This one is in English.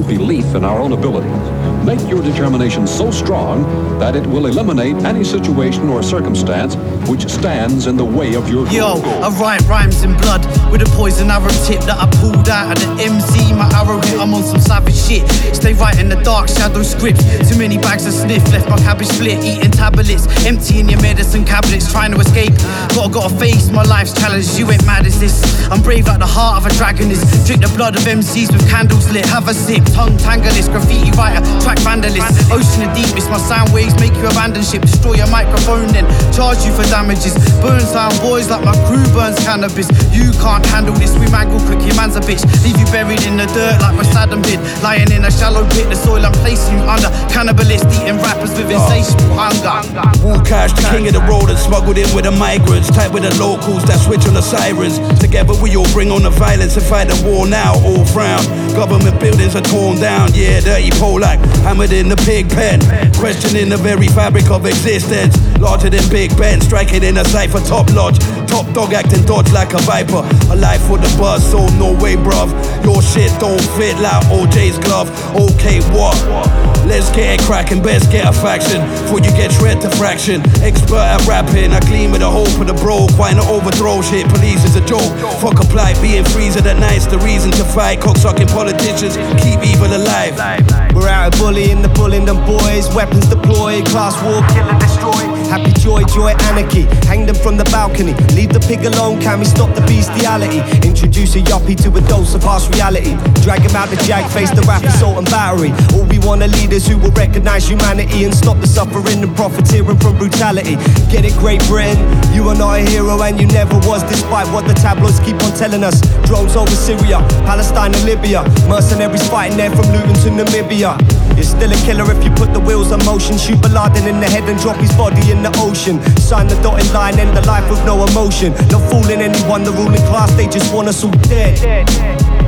confident belief in our own abilities. Make your determination so strong that it will eliminate any situation or circumstance which stands in the way of your goal. Yo, I write rhymes in blood with a poison arrow tip that I pulled out of the MC. My arrow hit, I'm on some savage shit. Stay right in the dark, shadow scripts. Too many bags of sniff, left my cabbage split. Eating tablets, emptying your medicine cabinets, trying to escape. Gotta face my life's challenge. You ain't mad as this. I'm brave like the heart of a dragon is. Drink the blood of MCs with candles lit. Have a sip, tongue tanglist, graffiti writer, track vandalist. Ocean of deepest, my sound waves make you abandon ship. Destroy your microphone, then charge you for damages. Burn sound boys like my crew burns cannabis. You can't handle this, we mangle quick, your man's a bitch. Leave you buried in the dirt like what Saddam did. Lying in a shallow pit, the soil I'm placing you under. Cannibalist eating rappers with insatiable hunger. Wu Cash, the king of the road, and smuggled in with the migrants. Tight with the locals that switch on the sirens. Together we all bring on the violence and fight the war now, all frown. Government buildings are torn down, yeah, dirty Polak. Hammered in the pig pen, questioning the very fabric of existence. Larger than Big Ben, striking in a cypher, top lodge. Top dog acting dodge like a viper. A life for the buzz, so no way bruv. Your shit don't fit like OJ's glove. Okay, what? Let's get it cracking, best get a faction before you get shred to fraction. Expert at rapping, I clean with a hope for the bro. Quite an overthrow shit, police is a joke. Fuck a plight, being freezing at night's the reason to fight. Cocksucking politicians, keep evil alive. We're out bullying them boys. Weapons deployed, class war, kill and destroy. Happy joy, anarchy. Hang them from the balcony. Leave the pig alone, can we stop the bestiality? Introduce a yuppie to a dose of harsh reality. Drag him out the jag, face the rap, assault and battery. All we want are leaders who will recognize humanity and stop the suffering and profiteering from brutality. Get it, Great Britain, you are not a hero and you never was, despite what the tabloids keep on telling us. Drones over Syria, Palestine and Libya. Mercenaries fighting there from Luton to Namibia. You're still a killer if you put the wheels on motion. Shoot Bin Laden in the head and drop his body in the ocean. Sign the dotted line, end the life with no emotion. Not fooling anyone, the ruling class, they just want us all dead.